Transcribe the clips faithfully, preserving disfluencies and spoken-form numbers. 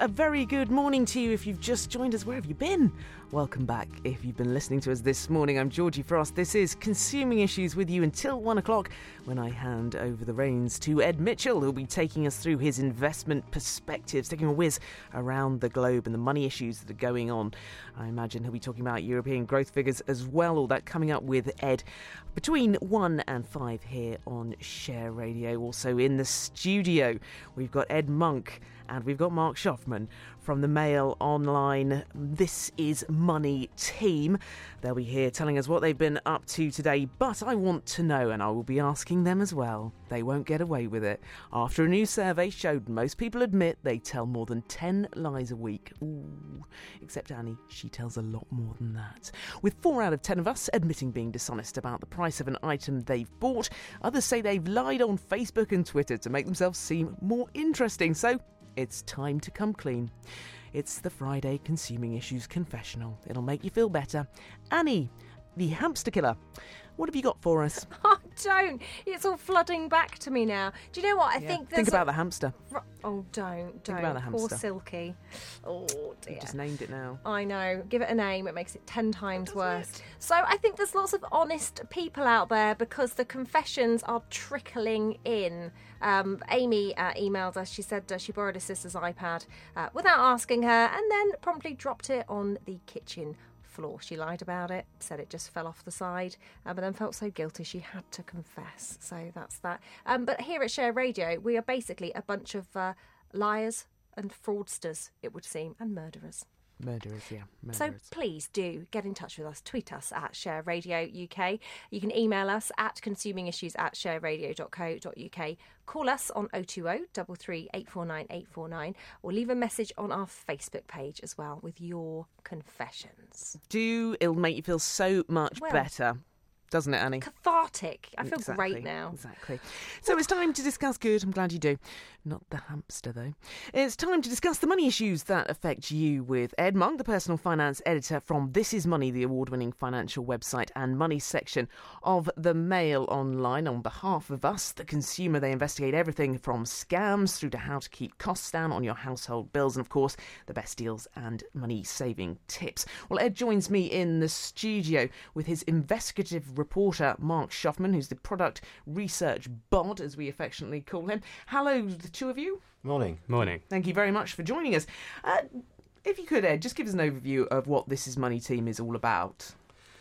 a very good morning to you if you've just joined us. Where have you been? Welcome back. If you've been listening to us this morning, I'm Georgie Frost. This is Consuming Issues with you until one o'clock when I hand over the reins to Ed Mitchell, who'll be taking us through his investment perspectives, taking a whiz around the globe and the money issues that are going on. I imagine he'll be talking about European growth figures as well, all that coming up with Ed between one and five here on Share Radio. Also in the studio, we've got Ed Monk and we've got Mark Schaffman from the Mail Online This Is Money team. They'll be here telling us what they've been up to today, but I want to know, and I will be asking them as well. They won't get away with it. After a new survey showed most people admit they tell more than ten lies a week. Ooh, except Annie, she tells a lot more than that. With four out of ten of us admitting being dishonest about the price of an item they've bought, others say they've lied on Facebook and Twitter to make themselves seem more interesting. So it's time to come clean. It's the Friday Consuming Issues Confessional. It'll make you feel better. Annie, the hamster killer, what have you got for us? Oh, don't. It's all flooding back to me now. Do you know what? I Yeah. think there's Think about a... the hamster. Oh, don't, don't. Think about the hamster. Poor Silky. Oh, dear. You just named it now. I know. Give it a name. It makes it ten times Does worse. it? So I think there's lots of honest people out there because the confessions are trickling in. Um, Amy uh, emailed us. She said uh, she borrowed her sister's iPad uh, without asking her and then promptly dropped it on the kitchen floor. She lied about it, said it just fell off the side, uh, but then felt so guilty she had to confess. So that's that. Um, but here at Share Radio, we are basically a bunch of uh, liars and fraudsters, it would seem, and murderers. Murderers, yeah. Murderers. So please do get in touch with us. Tweet us at Share Radio U K. You can email us at consumingissues at shareradio dot co dot uk. Call us on oh two oh, three three, eight four nine, eight four nine or leave a message on our Facebook page as well with your confessions. Do, it'll make you feel so much Well, better. Doesn't it, Annie? Cathartic. I feel Exactly, great now. Exactly. So it's time to discuss good. I'm glad you do. Not the hamster, though. It's time to discuss the money issues that affect you with Ed Monk, the personal finance editor from This Is Money, the award-winning financial website and money section of the Mail Online. On behalf of us, the consumer, they investigate everything from scams through to how to keep costs down on your household bills and, of course, the best deals and money-saving tips. Well, Ed joins me in the studio with his investigative reporter Mark Schaffman, who's the product research bod, as we affectionately call him. Hello, the two of you. Morning. Morning. Thank you very much for joining us. Uh, if you could, Ed, just give us an overview of what This Is Money team is all about.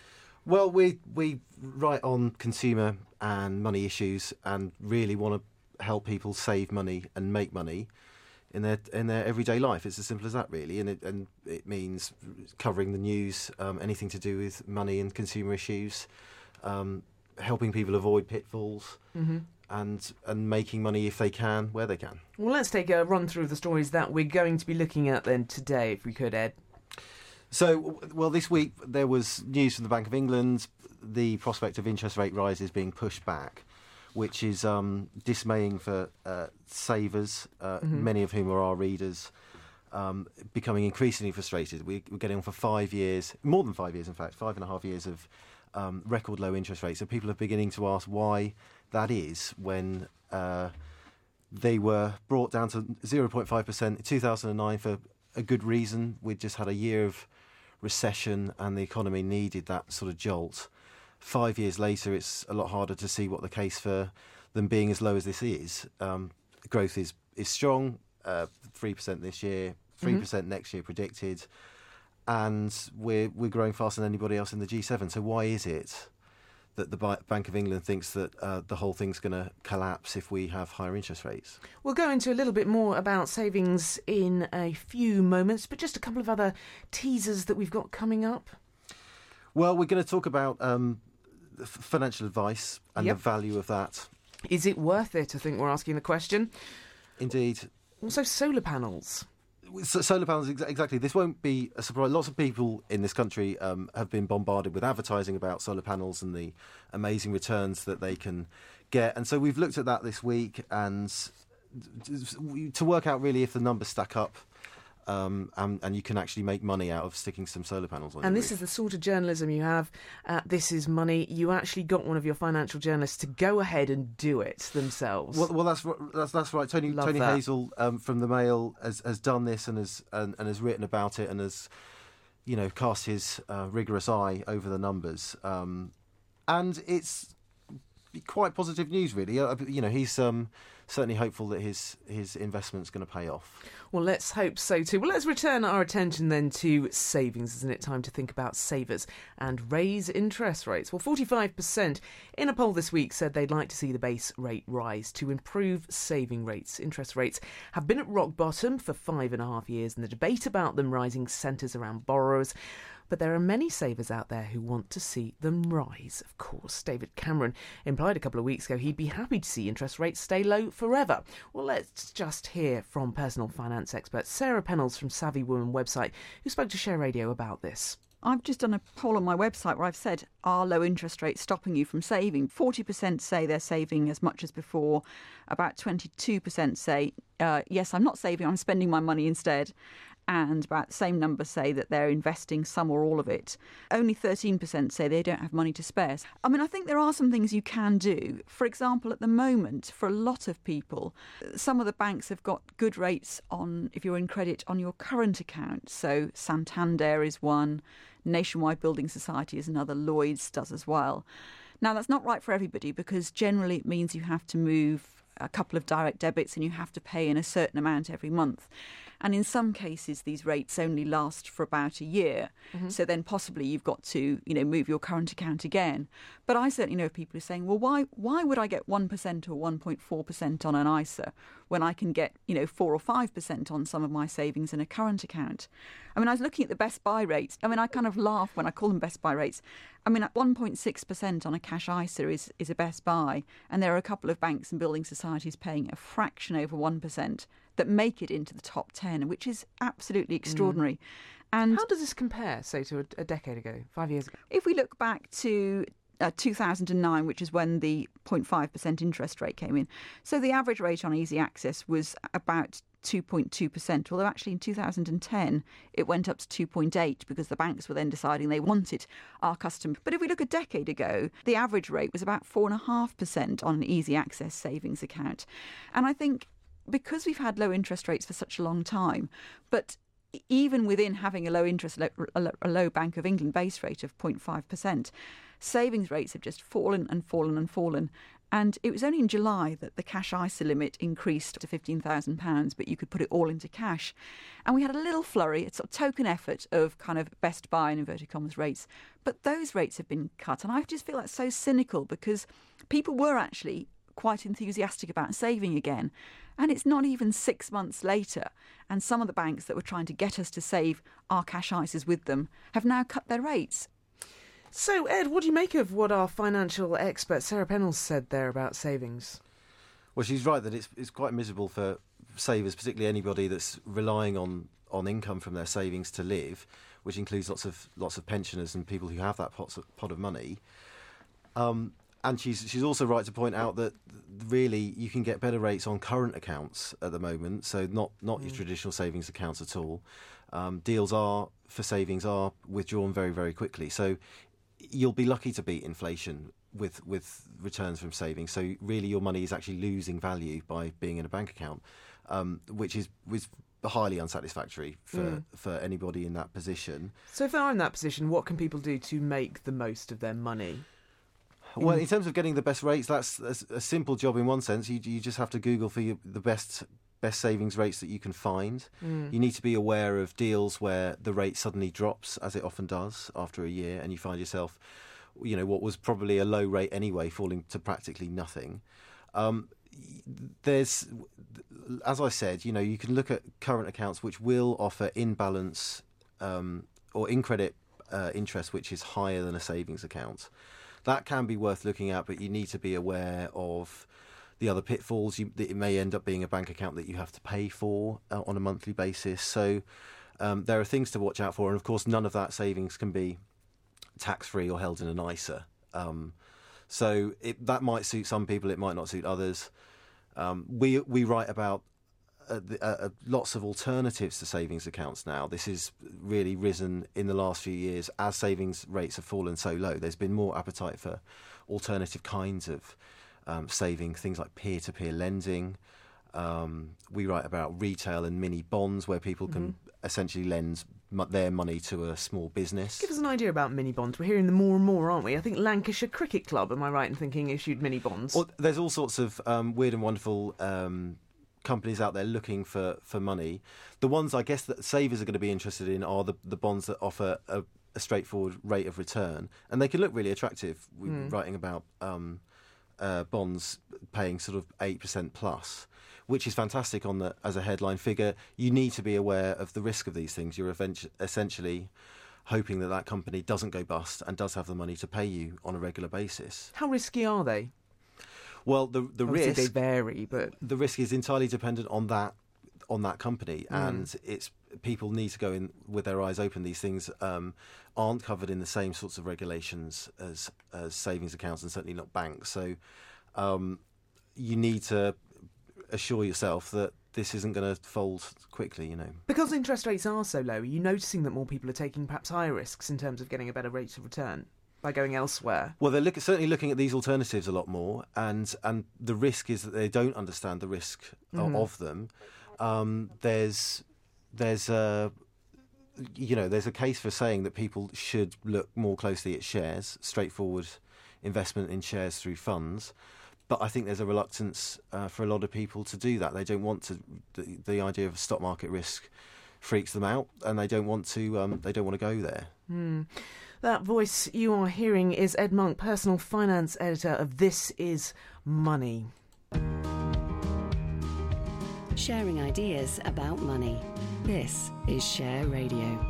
Well, we we write on consumer and money issues and really want to help people save money and make money in their in their everyday life. It's as simple as that, really, and it and it means covering the news, um, anything to do with money and consumer issues. Um, helping people avoid pitfalls mm-hmm. and and making money if they can, where they can. Well, let's take a run through of the stories that we're going to be looking at then today, if we could, Ed. So, well, this week there was news from the Bank of England, the prospect of interest rate rises being pushed back, which is um, dismaying for uh, savers, uh, mm-hmm. many of whom are our readers, um, becoming increasingly frustrated. We, we're getting on for five years, more than five years, in fact, five and a half years of Um, record low interest rates. So people are beginning to ask why that is when uh, they were brought down to zero point five percent in two thousand nine for a good reason. We'd just had a year of recession and the economy needed that sort of jolt. Five years later, it's a lot harder to see what the case for them being as low as this is. Um, growth is, is strong, uh, three percent this year, three percent mm-hmm. next year predicted. And we're we're growing faster than anybody else in the G seven. So why is it that the Bank of England thinks that uh, the whole thing's going to collapse if we have higher interest rates? We'll go into a little bit more about savings in a few moments, but just a couple of other teasers that we've got coming up. Well, we're going to talk about um, financial advice and yep. the value of that. Is it worth it? I think we're asking the question. Indeed. Also, solar panels. So solar panels, exactly. This won't be a surprise. Lots of people in this country um, have been bombarded with advertising about solar panels and the amazing returns that they can get. And so we've looked at that this week and to work out really if the numbers stack up. um, and, and you can actually make money out of sticking some solar panels on. And your this roof. is the sort of journalism you have. Uh, this is money. You actually got one of your financial journalists to go ahead and do it themselves. Well, well that's, that's that's right. Tony Love Tony that. Hazel um, from the Mail has, has done this and has and, and has written about it and has, you know, cast his uh, rigorous eye over the numbers. Um, and it's quite positive news, really. Uh, you know, he's um, certainly hopeful that his his investment's going to pay off. Well, let's hope so too. Well, let's return our attention then to savings, isn't it? Time to think about savers and raise interest rates. Well, forty-five percent in a poll this week said they'd like to see the base rate rise to improve saving rates. Interest rates have been at rock bottom for five and a half years, and the debate about them rising centres around borrowers. But there are many savers out there who want to see them rise, of course. David Cameron implied a couple of weeks ago he'd be happy to see interest rates stay low forever. Well, let's just hear from personal finance expert Sarah Pennells from Savvy Woman website, who spoke to Share Radio about this. I've just done a poll on my website where I've said, are low interest rates stopping you from saving? forty percent say they're saving as much as before. About twenty-two percent say, uh, yes, I'm not saving, I'm spending my money instead. And about the same number say that they're investing some or all of it. Only thirteen percent say they don't have money to spare. I mean, I think there are some things you can do. For example, at the moment, for a lot of people, some of the banks have got good rates on, if you're in credit, on your current account. So Santander is one, Nationwide Building Society is another, Lloyds does as well. Now, that's not right for everybody because generally it means you have to move a couple of direct debits and you have to pay in a certain amount every month. And in some cases, these rates only last for about a year. Mm-hmm. So then possibly you've got to, you know, move your current account again. But I certainly know people who are saying, well, why why would I get one percent or one point four percent on an I S A when I can get, you know, four or five percent on some of my savings in a current account? I mean, I was looking at the Best Buy rates. I mean, I kind of laugh when I call them Best Buy rates. I mean, at one point six percent on a cash I S A is, is a Best Buy. And there are a couple of banks and building societies paying a fraction over one percent that make it into the top ten, which is absolutely extraordinary. Mm. And how does this compare, say, to a, a decade ago, five years ago? If we look back to uh, two thousand nine, which is when the zero point five percent interest rate came in, so the average rate on Easy Access was about two point two percent, although actually in two thousand ten it went up to two point eight because the banks were then deciding they wanted our customers. But if we look a decade ago, the average rate was about four point five percent on an Easy Access savings account. And I think because we've had low interest rates for such a long time, but even within having a low interest, a low Bank of England base rate of zero point five percent, savings rates have just fallen and fallen and fallen. And it was only in July that the cash I S A limit increased to fifteen thousand pounds, but you could put it all into cash. And we had a little flurry, a sort of token effort of kind of Best Buy and inverted commas rates. But those rates have been cut. And I just feel that's so cynical because people were actually quite enthusiastic about saving again. And it's not even six months later. And some of the banks that were trying to get us to save our cash I S As with them have now cut their rates. So, Ed, what do you make of what our financial expert Sarah Pennells said there about savings? Well, she's right that it's it's quite miserable for savers, particularly anybody that's relying on, on income from their savings to live, which includes lots of lots of pensioners and people who have that pot of, pot of money. Um, and she's she's also right to point out that really you can get better rates on current accounts at the moment, so not not mm. your traditional savings accounts at all. Um, deals are for savings are withdrawn very very quickly, so you'll be lucky to beat inflation with with returns from savings. So really your money is actually losing value by being in a bank account, um, which is was highly unsatisfactory for, mm. for anybody in that position. So if they are in that position, what can people do to make the most of their money? Well, in terms of getting the best rates, that's a, a simple job in one sense. You, you just have to Google for your, the best best savings rates that you can find. Mm. You need to be aware of deals where the rate suddenly drops, as it often does after a year, and you find yourself, you know, what was probably a low rate anyway, falling to practically nothing. Um, there's, as I said, you know, you can look at current accounts which will offer in balance um, or in credit uh, interest which is higher than a savings account. That can be worth looking at, but you need to be aware of the other pitfalls. You, it may end up being a bank account that you have to pay for uh, on a monthly basis. So um, there are things to watch out for. And, of course, none of that savings can be tax-free or held in an I S A. Um, so it, that might suit some people. It might not suit others. Um, we we write about uh, the, uh, lots of alternatives to savings accounts now. This has really risen in the last few years as savings rates have fallen so low. There's been more appetite for alternative kinds of um, saving, things like peer-to-peer lending. Um, we write about retail and mini bonds where people can mm-hmm. essentially lend m- their money to a small business. Give us an idea about mini bonds. We're hearing them more and more, aren't we? I think Lancashire Cricket Club, am I right in thinking, issued mini bonds? Well, there's all sorts of um, weird and wonderful um, companies out there looking for, for money. The ones I guess that savers are going to be interested in are the, the bonds that offer a, a straightforward rate of return, and they can look really attractive. We're mm. writing about um, uh, bonds paying sort of eight percent plus, which is fantastic on the as a headline figure. You need to be aware of the risk of these things. You're eventu- essentially hoping that that company doesn't go bust and does have the money to pay you on a regular basis. How risky are they? Well, the the Obviously risk they vary, but the risk is entirely dependent on that on that company, mm. and it's people need to go in with their eyes open. These things um, aren't covered in the same sorts of regulations as as savings accounts, and certainly not banks. So um, you need to assure yourself that this isn't going to fold quickly, you know. Because interest rates are so low, are you noticing that more people are taking perhaps higher risks in terms of getting a better rate of return by going elsewhere? Well, they're look, certainly looking at these alternatives a lot more, and and the risk is that they don't understand the risk mm-hmm. of them. Um, there's there's a you know there's a case for saying that people should look more closely at shares, straightforward investment in shares through funds. But I think there's a reluctance uh, for a lot of people to do that. They don't want to. The, the idea of stock market risk freaks them out, and they don't want to. Um, they don't want to go there. Mm. That voice you are hearing is Ed Monk, personal finance editor of This Is Money. Sharing ideas about money. This is Share Radio.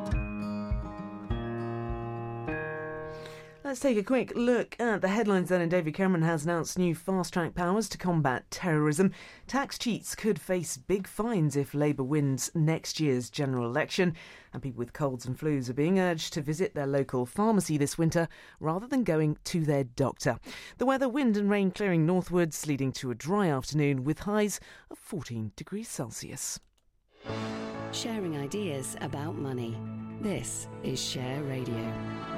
Let's take a quick look at the headlines then. And David Cameron has announced new fast-track powers to combat terrorism. Tax cheats could face big fines if Labour wins next year's general election. And people with colds and flus are being urged to visit their local pharmacy this winter rather than going to their doctor. The weather, wind and rain clearing northwards, leading to a dry afternoon with highs of fourteen degrees Celsius. Sharing ideas about money. This is Share Radio.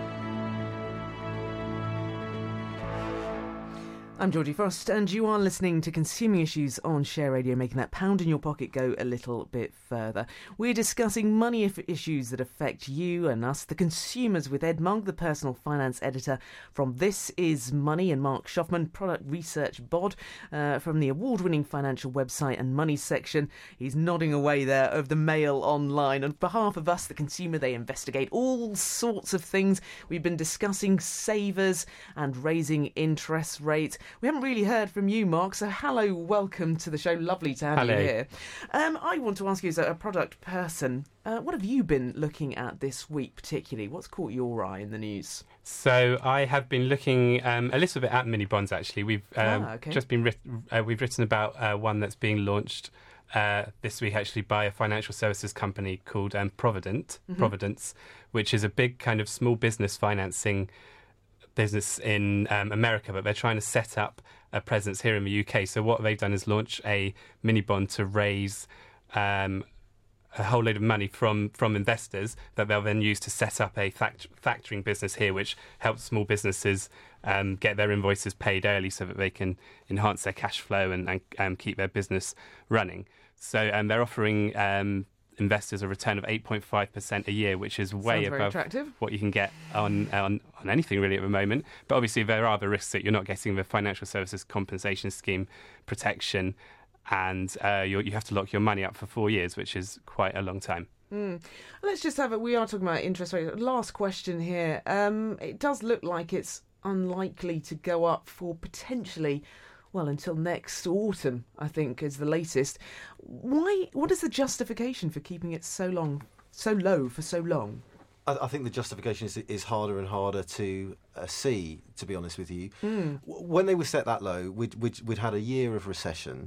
I'm Georgie Frost, and you are listening to Consuming Issues on Share Radio, making that pound in your pocket go a little bit further. We're discussing money issues that affect you and us, the consumers, with Ed Monk, the personal finance editor from This Is Money, and Mark Schaffman, product research bod uh, from the award-winning financial website and money section. He's nodding away there of the Mail Online. On behalf of us, the consumer, they investigate all sorts of things. We've been discussing savers and raising interest rates. We haven't really heard from you, Mark, so hello, welcome to the show. Lovely to have hello. you here. Um, I want to ask you, as a product person, uh, what have you been looking at this week particularly? What's caught your eye in the news? So I have been looking um, a little bit at mini bonds, actually. We've um, ah, okay. just been writ- uh, we've written about uh, one that's being launched uh, this week, actually, by a financial services company called um, Provident, mm-hmm. Providence, which is a big kind of small business financing business in um, America, but they're trying to set up a presence here in the U K. So what they've done is launch a mini bond to raise um, a whole load of money from, from investors that they'll then use to set up a fact- factoring business here, which helps small businesses um, get their invoices paid early so that they can enhance their cash flow and, and um, keep their business running. So um, they're offering um, investors a return of eight point five percent a year, which is way Sounds above what you can get on, on on anything really at the moment. But obviously there are the risks that you're not getting the financial services compensation scheme protection, and uh, you you have to lock your money up for four years, which is quite a long time. Mm. Let's just have it. We are talking about interest rates. Last question here. Um, it does look like it's unlikely to go up for potentially, well, until next autumn, I think, is the latest. Why? What is the justification for keeping it so long, so low for so long? I, I think the justification is, is harder and harder to uh, see, to be honest with you. Mm. When they were set that low, we'd, we'd, we'd had a year of recession.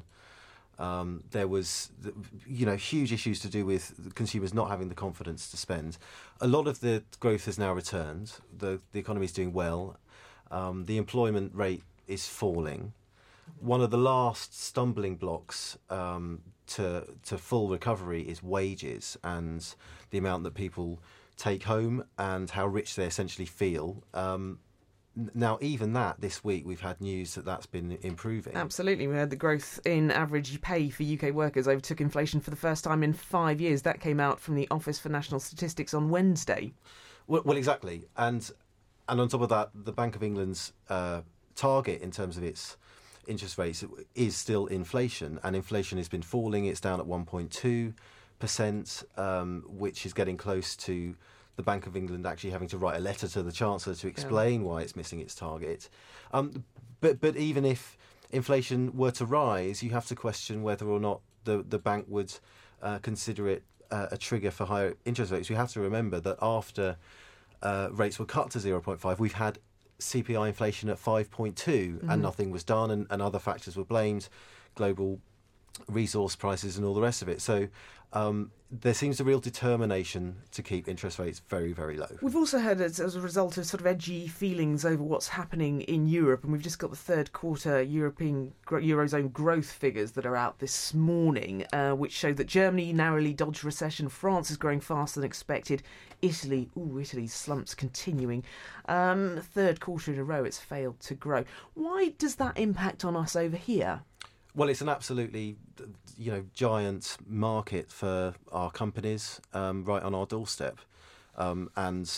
Um, there was, you know, huge issues to do with consumers not having the confidence to spend. A lot of the growth has now returned. The, the economy is doing well. Um, the employment rate is falling. One of the last stumbling blocks um, to to full recovery is wages and the amount that people take home and how rich they essentially feel. Um, Now, even that, this week, we've had news that that's been improving. Absolutely. We had the growth in average pay for U K workers overtook inflation for the first time in five years. That came out from the Office for National Statistics on Wednesday. Well, well exactly. And and on top of that, the Bank of England's uh, target in terms of its interest rates is still inflation. And inflation has been falling. It's down at one point two percent, um, which is getting close to the Bank of England actually having to write a letter to the Chancellor to explain yeah. why it's missing its target. Um, but but even if inflation were to rise, you have to question whether or not the, the bank would uh, consider it uh, a trigger for higher interest rates. You have to remember that after uh, rates were cut to zero point five, we've had C P I inflation at five point two mm-hmm. and nothing was done, and, and other factors were blamed, global resource prices and all the rest of it. So um, there seems a real determination to keep interest rates very, very low. We've also heard as, as a result of sort of edgy feelings over what's happening in Europe, and we've just got the third quarter European Eurozone growth figures that are out this morning, uh, which show that Germany narrowly dodged recession, France is growing faster than expected, Italy, ooh, Italy's slumps continuing. Um, third quarter in a row it's failed to grow. Why does that impact on us over here? Well, it's an absolutely, you know, giant market for our companies, um, right on our doorstep, um, and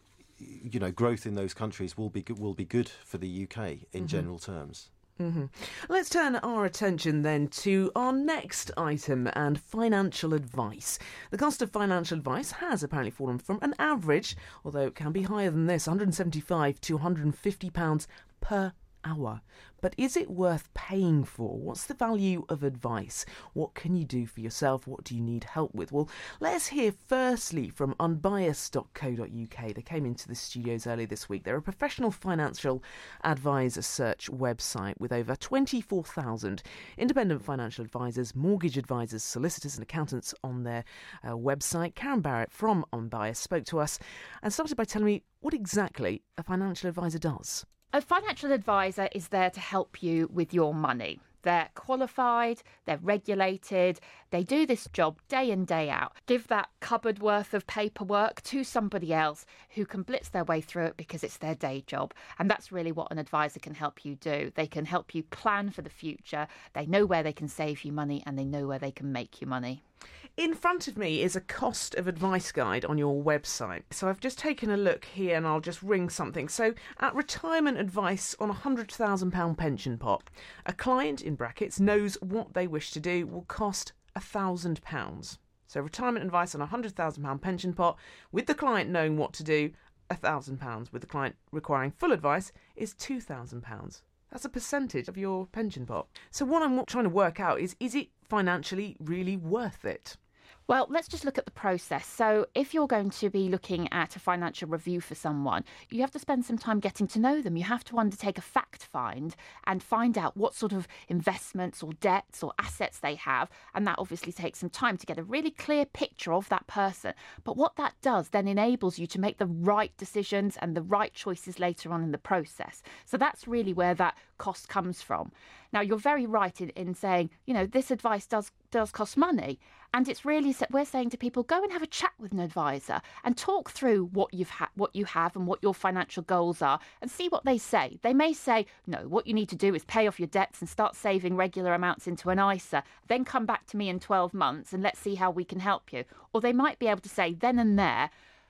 you know, growth in those countries will be will be good for the U K in mm-hmm. general terms. Mm-hmm. Let's turn our attention then to our next item and financial advice. The cost of financial advice has apparently fallen from an average, although it can be higher than this, one hundred seventy-five to one hundred fifty pounds per hour. But is it worth paying for? What's the value of advice? What can you do for yourself? What do you need help with? Well, let's hear firstly from unbiased dot co dot uk. They came into the studios earlier this week. They're a professional financial advisor search website with over twenty-four thousand independent financial advisors, mortgage advisors, solicitors and accountants on their uh, website. Karen Barrett from Unbiased spoke to us and started by telling me what exactly a financial advisor does. A financial advisor is there to help you with your money. They're qualified, they're regulated, they do this job day in, day out. Give that cupboard worth of paperwork to somebody else who can blitz their way through it because it's their day job. And that's really what an advisor can help you do. They can help you plan for the future. They know where they can save you money and they know where they can make you money. In front of me is a cost of advice guide on your website. So I've just taken a look here and I'll just ring something. So at retirement advice on a one hundred thousand pounds pension pot, a client, in brackets, knows what they wish to do will cost one thousand pounds. So retirement advice on a one hundred thousand pounds pension pot, with the client knowing what to do, one thousand pounds. With the client requiring full advice is two thousand pounds. That's a percentage of your pension pot. So what I'm trying to work out is, is it financially really worth it? Well, let's just look at the process. So if you're going to be looking at a financial review for someone, you have to spend some time getting to know them. You have to undertake a fact find and find out what sort of investments or debts or assets they have. And that obviously takes some time to get a really clear picture of that person. But what that does then enables you to make the right decisions and the right choices later on in the process. So that's really where that cost comes from. Now, you're very right in, in saying, you know, this advice does does cost money. And it's really, we're saying to people, go and have a chat with an advisor and talk through what you've ha- what you have and what your financial goals are and see what they say. They may say, no, what you need to do is pay off your debts and start saving regular amounts into an I S A, then come back to me in twelve months and let's see how we can help you. Or they might be able to say then and there,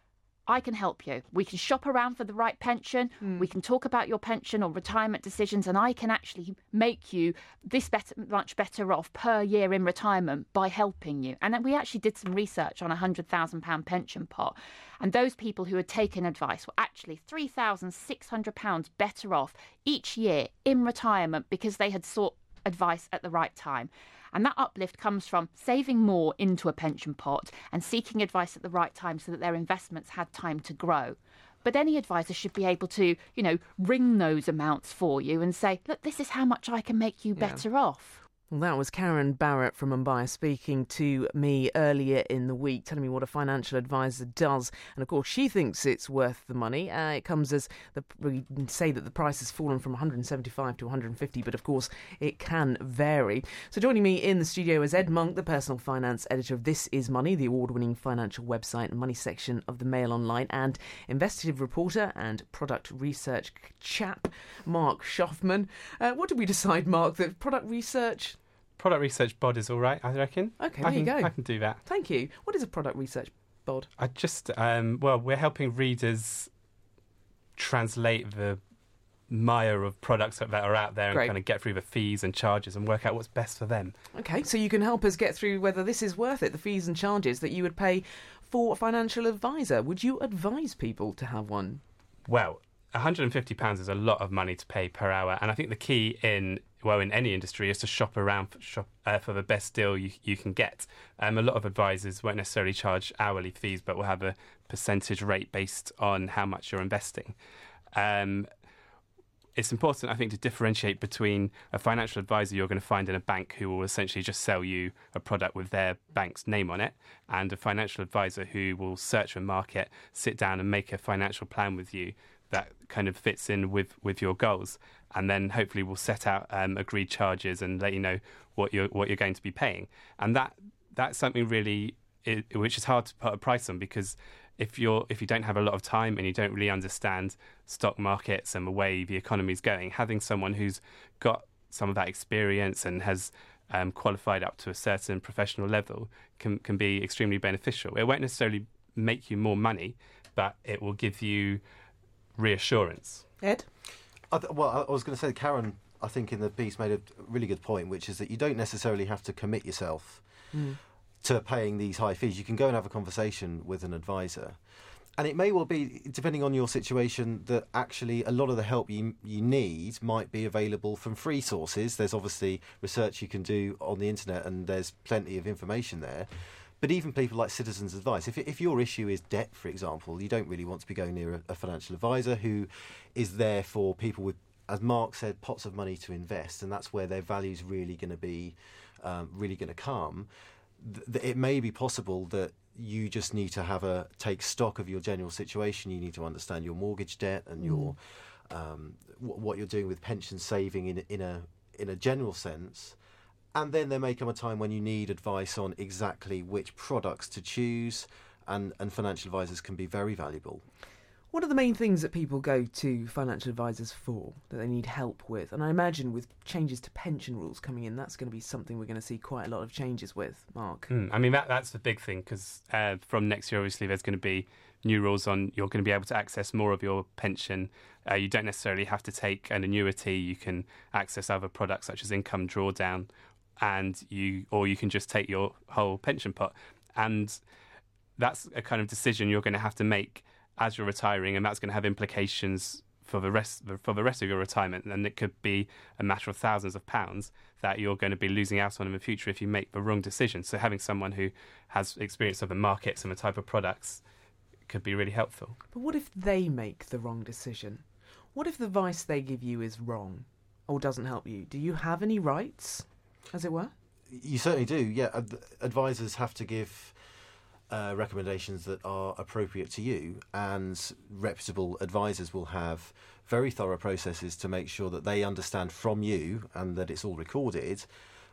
I can help you. We can shop around for the right pension. Mm. We can talk about your pension or retirement decisions, and I can actually make you this better, much better off per year in retirement by helping you. And then we actually did some research on a one hundred thousand pounds pension pot, and those people who had taken advice were actually three thousand six hundred pounds better off each year in retirement because they had sought advice at the right time. And that uplift comes from saving more into a pension pot and seeking advice at the right time so that their investments had time to grow. But any advisor should be able to, you know, ring those amounts for you and say, look, this is how much I can make you better yeah. off. Well, that was Karen Barrett from Mumbai speaking to me earlier in the week, telling me what a financial advisor does. And of course, she thinks it's worth the money. Uh, it comes as the, we say that the price has fallen from one hundred seventy-five to one hundred fifty, but of course, it can vary. So joining me in the studio is Ed Monk, the personal finance editor of This Is Money, the award-winning financial website and money section of the Mail Online, and investigative reporter and product research chap, Mark Schaffman. Uh, what did we decide, Mark, that product research... Product research bod is all right, I reckon. Okay, I there can, you go. I can do that. Thank you. What is a product research bod? I just, um, well, we're helping readers translate the mire of products that are out there and Great. kind of get through the fees and charges and work out what's best for them. Okay, so you can help us get through whether this is worth it, the fees and charges that you would pay for a financial advisor. Would you advise people to have one? Well, one hundred fifty pounds is a lot of money to pay per hour, and I think the key in well in any industry is to shop around for, shop, uh, for the best deal you, you can get. Um, a lot of advisors won't necessarily charge hourly fees, but will have a percentage rate based on how much you're investing. Um, it's important, I think, to differentiate between a financial advisor you're going to find in a bank who will essentially just sell you a product with their bank's name on it, and a financial advisor who will search the market, sit down and make a financial plan with you that kind of fits in with, with your goals, and then hopefully we'll set out um, agreed charges and let you know what you're what you're going to be paying. And that that's something really it, which is hard to put a price on, because if you're if you don't have a lot of time and you don't really understand stock markets and the way the economy is going, having someone who's got some of that experience and has um, qualified up to a certain professional level can can be extremely beneficial. It won't necessarily make you more money, but it will give you reassurance. Ed? I th- well, I was going to say, Karen, I think in the piece made a really good point, which is that you don't necessarily have to commit yourself mm. to paying these high fees. You can go and have a conversation with an advisor. And it may well be, depending on your situation, that actually a lot of the help you you need might be available from free sources. There's obviously research you can do on the internet, and there's plenty of information there. But even people like Citizens Advice, if if your issue is debt, for example, you don't really want to be going near a, a financial advisor who is there for people with, as Mark said, pots of money to invest, and that's where their value's really going to be, um, really going to come. Th- it may be possible that you just need to have a take stock of your general situation. You need to understand your mortgage debt and mm. your um, w- what you're doing with pension saving in in a in a general sense. And then there may come a time when you need advice on exactly which products to choose, and, and financial advisors can be very valuable. What are the main things that people go to financial advisors for, that they need help with? And I imagine with changes to pension rules coming in, that's going to be something we're going to see quite a lot of changes with, Mark. Mm, I mean, that that's the big thing, because uh, from next year, obviously, there's going to be new rules on you're going to be able to access more of your pension. Uh, you don't necessarily have to take an annuity. You can access other products such as income drawdown, and you or you can just take your whole pension pot. And that's a kind of decision you're going to have to make as you're retiring, and that's going to have implications for the rest for the rest of your retirement. And it could be a matter of thousands of pounds that you're going to be losing out on in the future if you make the wrong decision. So having someone who has experience of the markets and the type of products could be really helpful. But what if they make the wrong decision? What if the advice they give you is wrong or doesn't help you? Do you have any rights, as it were? You certainly do, yeah. Ad- advisors have to give uh, recommendations that are appropriate to you, and reputable advisors will have very thorough processes to make sure that they understand from you, and that it's all recorded,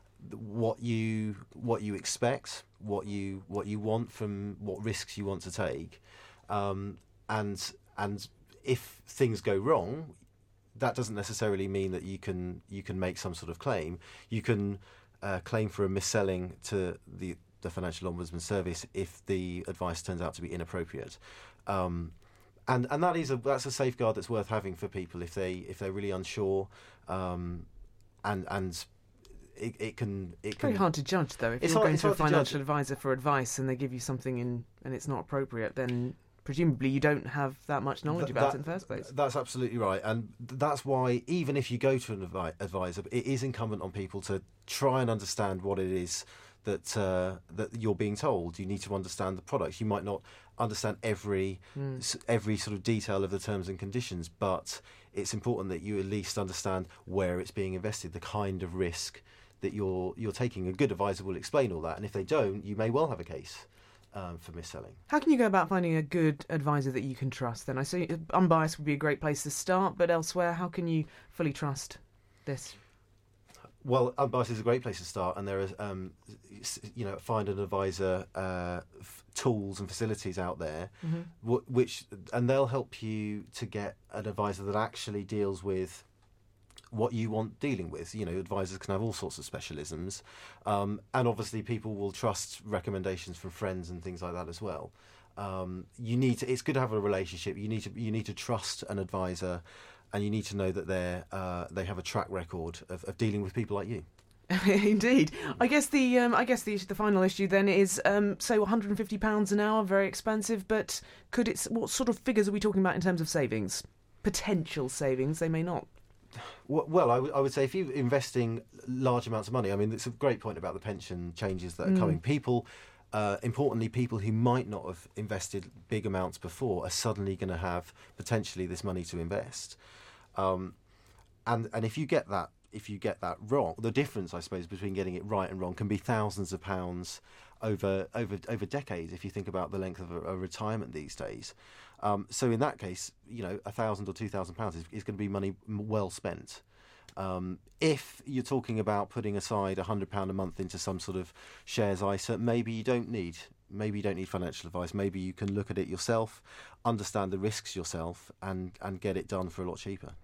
what you what you expect, what you what you want from what risks you want to take, um, and and if things go wrong, that doesn't necessarily mean that you can you can make some sort of claim. You can uh, claim for a mis-selling to the, the Financial Ombudsman Service if the advice turns out to be inappropriate, um, and and that is a that's a safeguard that's worth having for people if they if they're really unsure, um, and and it, it can it it's can, very hard to judge though. If it's you're hard, going it's to a hard to financial judge. advisor for advice and they give you something in and it's not appropriate, then presumably you don't have that much knowledge Th- about that, it in the first place. That's absolutely right, and th- that's why even if you go to an advi- advisor, it is incumbent on people to try and understand what it is that uh, that you're being told. You need to understand the products. You might not understand every Mm. s- every sort of detail of the terms and conditions, but it's important that you at least understand where it's being invested, the kind of risk that you're you're taking. A good advisor will explain all that, and if they don't, you may well have a case um, for mis-selling. How can you go about finding a good advisor that you can trust then? I see Unbiased would be a great place to start, but elsewhere, how can you fully trust this? Well, Unbiased is a great place to start, and there are, um, you know, find an advisor uh, f- tools and facilities out there, mm-hmm. w- which and they'll help you to get an advisor that actually deals with what you want dealing with. You know, advisors can have all sorts of specialisms, um, and obviously people will trust recommendations from friends and things like that as well. Um, you need to. It's good to have a relationship. You need to. You need to trust an advisor. And you need to know that they're uh, they have a track record of, of dealing with people like you. Indeed. I guess the um, I guess the the final issue then is um, so one hundred fifty pounds an hour, very expensive. But could it? What sort of figures are we talking about in terms of savings? Potential savings. They may not. Well, I, w- I would say if you're investing large amounts of money, I mean, it's a great point about the pension changes that are mm. coming. People. Uh, importantly, people who might not have invested big amounts before are suddenly going to have potentially this money to invest, um, and and if you get that if you get that wrong, the difference, I suppose, between getting it right and wrong can be thousands of pounds over over over decades. If you think about the length of a, a retirement these days, um, so in that case, you know, a thousand or two thousand pounds is, is going to be money well spent. Um, if you're talking about putting aside one hundred pounds a month into some sort of shares I S A, maybe you don't need maybe you don't need financial advice. Maybe you can look at it yourself, understand the risks yourself, and, and get it done for a lot cheaper.